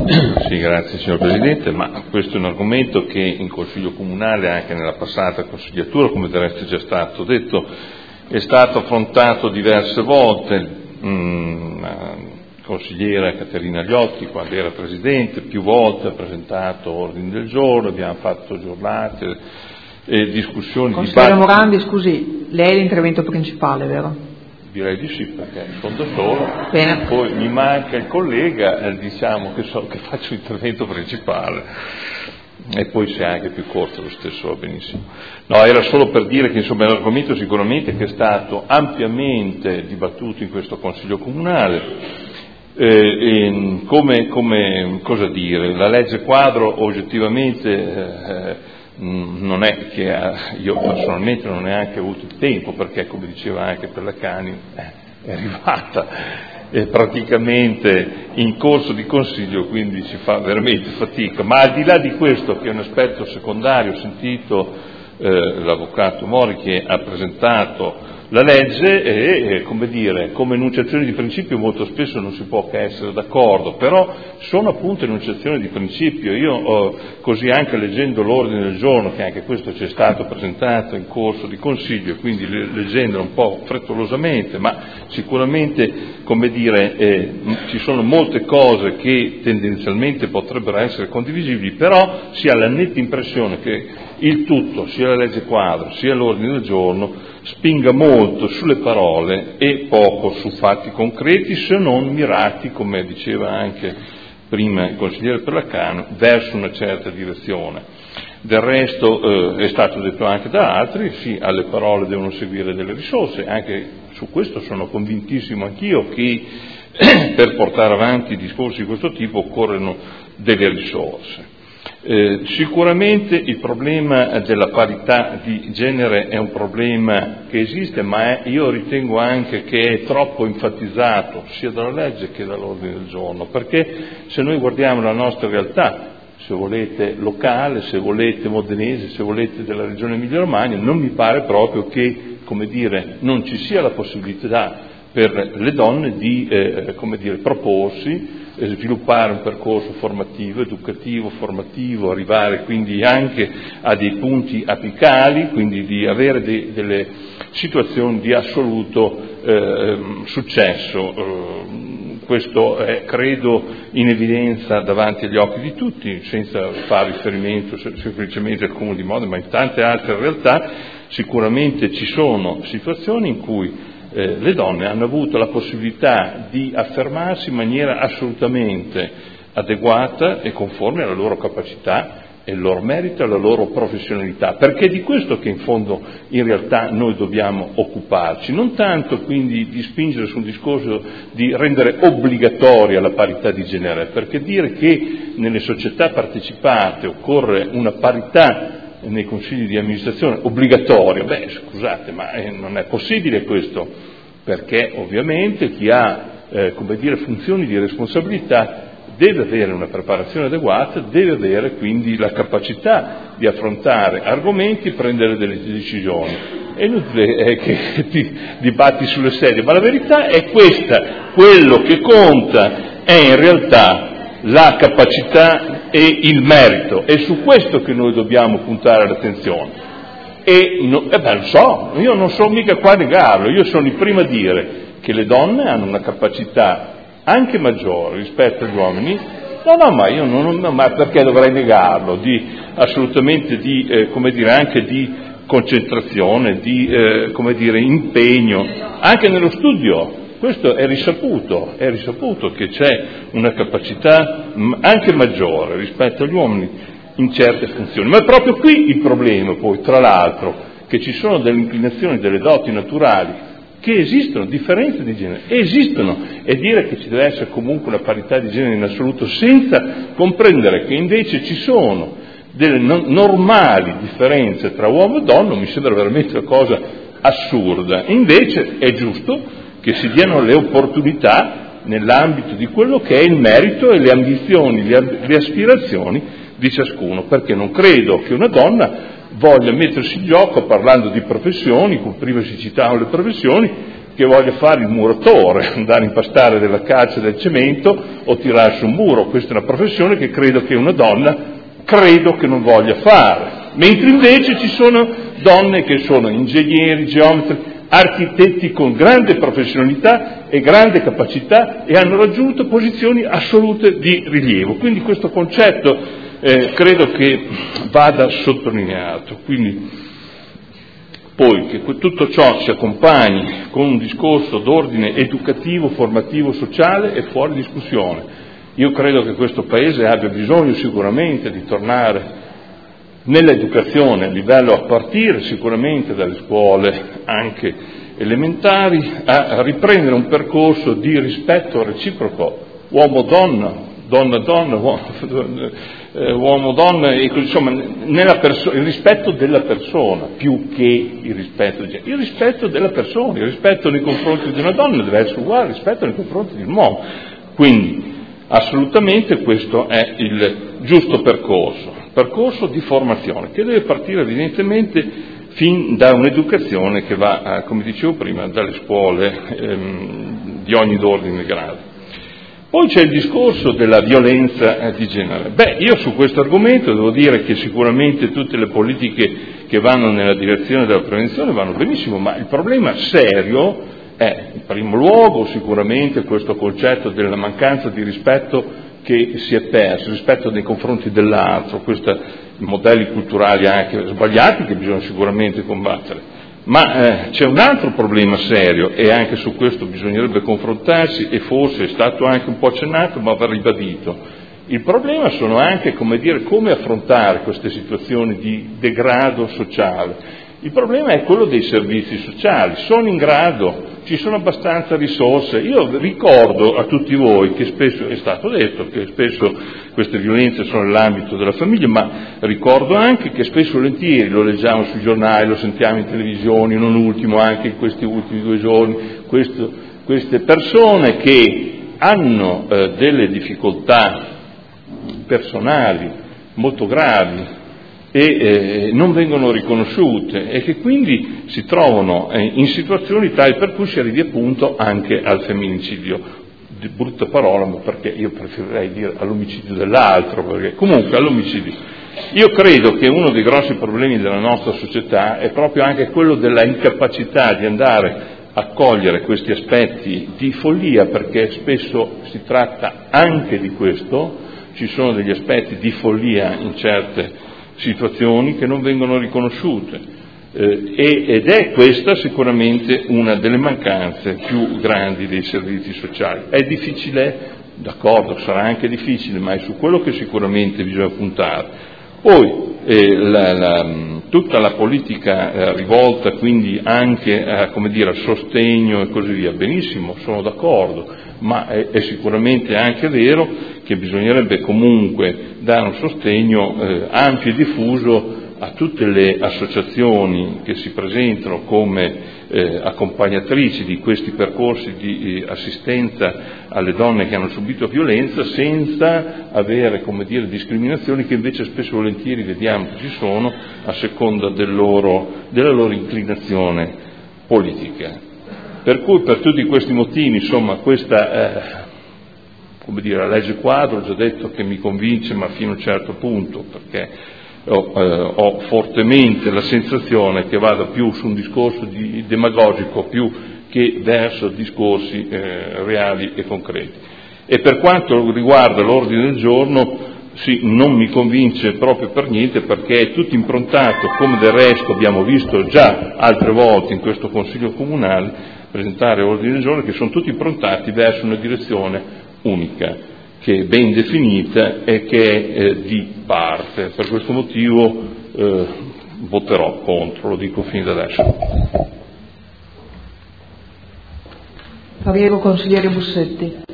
Sì, grazie signor Presidente, ma questo è un argomento che in Consiglio Comunale, anche nella passata consigliatura, come del resto è già stato detto, è stato affrontato diverse volte. La consigliera Caterina Gliotti, quando era Presidente, più volte ha presentato ordini del giorno, abbiamo fatto giornate e discussioni. Consigliere Morandi, scusi, lei è l'intervento principale, vero? Direi di sì, perché sono da solo. Bene. Poi mi manca il collega, diciamo che faccio l'intervento principale, e poi se è anche più corto lo stesso va benissimo. No, era solo per dire che insomma è un argomento sicuramente che è stato ampiamente dibattuto in questo Consiglio Comunale. Cosa dire, la legge quadro oggettivamente non è che io personalmente non ho neanche avuto il tempo, perché come diceva anche Pellacani è arrivata praticamente in corso di consiglio, quindi si fa veramente fatica, ma al di là di questo, che è un aspetto secondario, ho sentito l'avvocato Mori che ha presentato la legge e, come enunciazioni di principio molto spesso non si può che essere d'accordo, però sono appunto enunciazioni di principio. Io così anche leggendo l'ordine del giorno, che anche questo ci è stato presentato in corso di consiglio, quindi leggendolo un po' frettolosamente, ma sicuramente ci sono molte cose che tendenzialmente potrebbero essere condivisibili, però si ha la netta impressione che il tutto, sia la legge quadro sia l'ordine del giorno, spinga molto sulle parole e poco su fatti concreti, se non mirati, come diceva anche prima il consigliere Pellacani, verso una certa direzione. Del resto è stato detto anche da altri, sì, alle parole devono seguire delle risorse, anche su questo sono convintissimo anch'io che per portare avanti discorsi di questo tipo occorrono delle risorse. Sicuramente il problema della parità di genere è un problema che esiste, ma io ritengo anche che è troppo enfatizzato sia dalla legge che dall'ordine del giorno, perché se noi guardiamo la nostra realtà, se volete locale, se volete modenese, se volete della regione Emilia-Romagna, non mi pare proprio che, non ci sia la possibilità per le donne di proporsi, sviluppare un percorso formativo, educativo, formativo, arrivare quindi anche a dei punti apicali, quindi di avere delle situazioni di assoluto successo. Questo è, credo, in evidenza davanti agli occhi di tutti, senza fare riferimento semplicemente al Comune di Modena, ma in tante altre realtà. Sicuramente ci sono situazioni in cui le donne hanno avuto la possibilità di affermarsi in maniera assolutamente adeguata e conforme alla loro capacità e al loro merito e alla loro professionalità, perché è di questo che in fondo in realtà noi dobbiamo occuparci, non tanto quindi di spingere su un discorso di rendere obbligatoria la parità di genere, perché dire che nelle società partecipate occorre una parità nei consigli di amministrazione obbligatorio, scusate, ma non è possibile questo, perché ovviamente chi ha funzioni di responsabilità deve avere una preparazione adeguata, deve avere quindi la capacità di affrontare argomenti e prendere delle decisioni. È inutile che ti dibatti sulle sedie, ma la verità è questa: quello che conta è in realtà la capacità e il merito, è su questo che noi dobbiamo puntare l'attenzione. Lo so, io non sono mica qua a negarlo, io sono il primo a dire che le donne hanno una capacità anche maggiore rispetto agli uomini. Ma perché dovrei negarlo? Assolutamente anche di concentrazione, di impegno, anche nello studio. Questo è risaputo che c'è una capacità anche maggiore rispetto agli uomini in certe funzioni. Ma è proprio qui il problema, poi, tra l'altro, che ci sono delle inclinazioni, delle doti naturali, che esistono, differenze di genere, esistono, e dire che ci deve essere comunque una parità di genere in assoluto, senza comprendere che invece ci sono delle normali differenze tra uomo e donna, mi sembra veramente una cosa assurda. Invece è giusto che si diano le opportunità nell'ambito di quello che è il merito e le ambizioni, le aspirazioni di ciascuno, perché non credo che una donna voglia mettersi in gioco parlando di professioni, prima si citavano le professioni, che voglia fare il muratore, andare a impastare della calce del cemento o tirare su un muro. Questa è una professione che credo che una donna non voglia fare, mentre invece ci sono donne che sono ingegneri, geometri, architetti con grande professionalità e grande capacità e hanno raggiunto posizioni assolute di rilievo. Quindi questo concetto credo che vada sottolineato. Quindi, poi che tutto ciò si accompagni con un discorso d'ordine educativo, formativo, sociale è fuori discussione. Io credo che questo Paese abbia bisogno sicuramente di tornare nell'educazione a livello, a partire sicuramente dalle scuole anche elementari, a riprendere un percorso di rispetto reciproco, uomo-donna, donna-donna, uomo-donna, insomma, il rispetto della persona più che il rispetto del genere, il rispetto della persona, il rispetto nei confronti di una donna deve essere uguale al rispetto nei confronti di un uomo. Quindi assolutamente questo è il giusto percorso di formazione che deve partire evidentemente fin da un'educazione che va, come dicevo prima, dalle scuole di ogni ordine e grado. Poi c'è il discorso della violenza di genere. Io su questo argomento devo dire che sicuramente tutte le politiche che vanno nella direzione della prevenzione vanno benissimo, ma il problema serio è, in primo luogo, sicuramente questo concetto della mancanza di rispetto che si è perso, rispetto nei confronti dell'altro, questi modelli culturali anche sbagliati che bisogna sicuramente combattere. Ma c'è un altro problema serio e anche su questo bisognerebbe confrontarsi e forse è stato anche un po' accennato ma va ribadito. Il problema sono anche, come affrontare queste situazioni di degrado sociale. Il problema è quello dei servizi sociali, sono in grado, ci sono abbastanza risorse. Io ricordo a tutti voi che spesso è stato detto che spesso queste violenze sono nell'ambito della famiglia, ma ricordo anche che spesso e volentieri lo leggiamo sui giornali, lo sentiamo in televisione, non ultimo anche in questi ultimi 2 giorni, queste persone che hanno delle difficoltà personali molto gravi e non vengono riconosciute e che quindi si trovano in situazioni tali per cui si arrivi appunto anche al femminicidio. Di brutta parola, ma perché io preferirei dire all'omicidio dell'altro, perché comunque all'omicidio. Io credo che uno dei grossi problemi della nostra società è proprio anche quello della incapacità di andare a cogliere questi aspetti di follia, perché spesso si tratta anche di questo, ci sono degli aspetti di follia in certe situazioni che non vengono riconosciute ed è questa sicuramente una delle mancanze più grandi dei servizi sociali. È difficile, d'accordo, sarà anche difficile, ma è su quello che sicuramente bisogna puntare. Poi tutta la politica rivolta quindi anche al sostegno e così via, benissimo, sono d'accordo, ma è sicuramente anche vero che bisognerebbe comunque dare un sostegno ampio e diffuso a tutte le associazioni che si presentano come accompagnatrici di questi percorsi di assistenza alle donne che hanno subito violenza, senza avere discriminazioni che invece spesso e volentieri vediamo che ci sono a seconda della loro inclinazione politica. Per cui per tutti questi motivi, questa la legge quadro, ho già detto che mi convince, ma fino a un certo punto, perché ho fortemente la sensazione che vada più su un discorso demagogico più che verso discorsi reali e concreti. E per quanto riguarda l'ordine del giorno, sì, non mi convince proprio per niente, perché è tutto improntato, come del resto abbiamo visto già altre volte in questo Consiglio Comunale, presentare ordini del giorno che sono tutti improntati verso una direzione unica, che è ben definita e che è di parte. Per questo motivo voterò contro, lo dico fin da adesso. Prego, consigliere Bussetti.